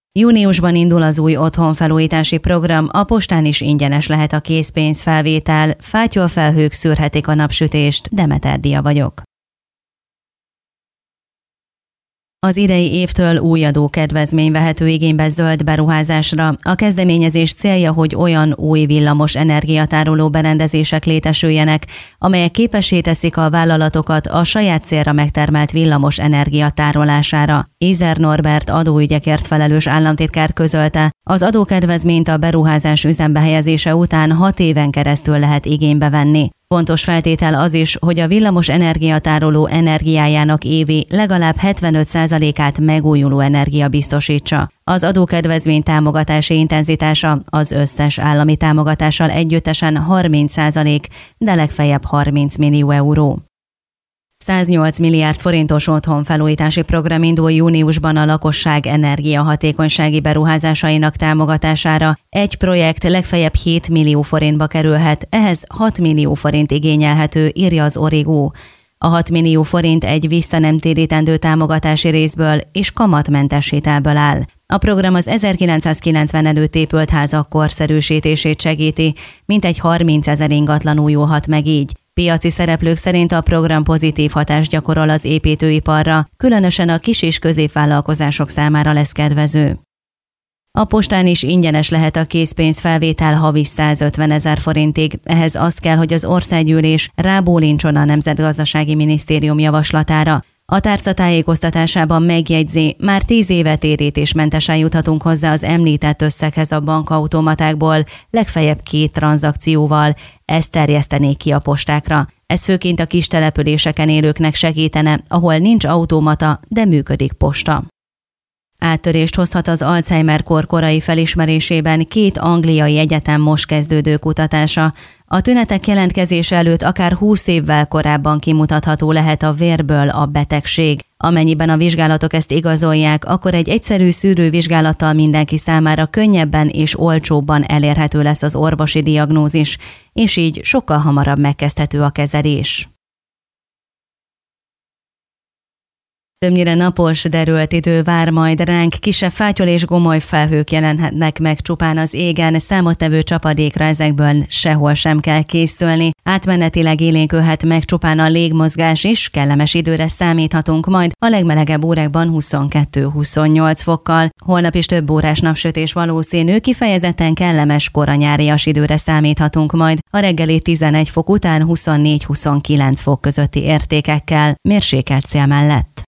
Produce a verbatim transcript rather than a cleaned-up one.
Júniusban indul az új otthonfelújítási program, a postán is ingyenes lehet a készpénzfelvétel, fátyolfelhők szűrhetik a napsütést, Demeter Dia vagyok. Az idei évtől új adókedvezmény vehető igénybe zöld beruházásra. A kezdeményezés célja, hogy olyan új villamos energiatároló berendezések létesüljenek, amelyek képessé teszik a vállalatokat a saját célra megtermelt villamos energia tárolására. Ézer Norbert adóügyekért felelős államtitkár közölte, az adókedvezményt a beruházás üzembe helyezése után hat éven keresztül lehet igénybe venni. Fontos feltétel az is, hogy a villamos energiatároló energiájának évi legalább hetvenöt százalékát megújuló energia biztosítsa. Az adókedvezmény támogatási intenzitása az összes állami támogatással együttesen harminc százalék, de legfeljebb harminc millió euró. száznyolc milliárd forintos otthonfelújítási program indul júniusban a lakosság energiahatékonysági beruházásainak támogatására. Egy projekt legfeljebb hét millió forintba kerülhet, ehhez hat millió forint igényelhető, írja az Origo. A hat millió forint egy visszanemtérítendő támogatási részből és kamatmentes hitelből áll. A program az ezerkilencszázkilencven előtt épült házak korszerűsítését segíti, mintegy harmincezer ingatlan újulhat meg így. Piaci szereplők szerint a program pozitív hatást gyakorol az építőiparra, különösen a kis- és középvállalkozások számára lesz kedvező. A postán is ingyenes lehet a készpénzfelvétel havi százötven ezer forintig. Ehhez az kell, hogy az országgyűlés rábólincson a Nemzetgazdasági Minisztérium javaslatára. A tárca tájékoztatásában megjegyzi, már tíz éve térítésmentesen juthatunk hozzá az említett összeghez a bankautomatákból, legfeljebb két tranzakcióval, ezt terjesztenék ki a postákra. Ez főként a kis településeken élőknek segítene, ahol nincs automata, de működik posta. Áttörést hozhat az Alzheimer-kór korai felismerésében két angliai egyetem most kezdődő kutatása. A tünetek jelentkezése előtt akár húsz évvel korábban kimutatható lehet a vérből a betegség. Amennyiben a vizsgálatok ezt igazolják, akkor egy egyszerű szűrővizsgálattal mindenki számára könnyebben és olcsóbban elérhető lesz az orvosi diagnózis, és így sokkal hamarabb megkezdhető a kezelés. Többnyire napos, derült idő vár majd ránk, kisebb fátyol és gomoly felhők jelenhetnek meg csupán az égen, számottevő csapadékra ezekből sehol sem kell készülni. Átmenetileg élénkülhet meg csupán a légmozgás is, kellemes időre számíthatunk majd, a legmelegebb órákban huszonkettő-huszonnyolc fokkal. Holnap is több órás napsütés valószínű, kifejezetten kellemes koranyárias időre számíthatunk majd, a reggeli tizenegy fok után huszonnégy-huszonkilenc fok közötti értékekkel, mérsékelt szél mellett.